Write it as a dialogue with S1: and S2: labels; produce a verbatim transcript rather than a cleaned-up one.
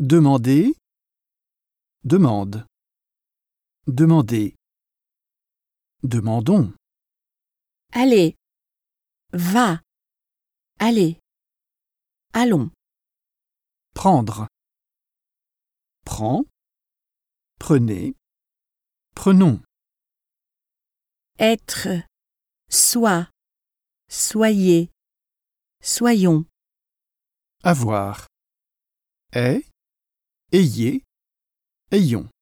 S1: Demander, demande. Demander. Demandons.
S2: Allez, va, allez, allons.
S1: Prendre. Prends. Prenez. Prenons.
S2: Être, sois, soyez, soyons.
S1: Avoir. Est. Ayez. Ayons.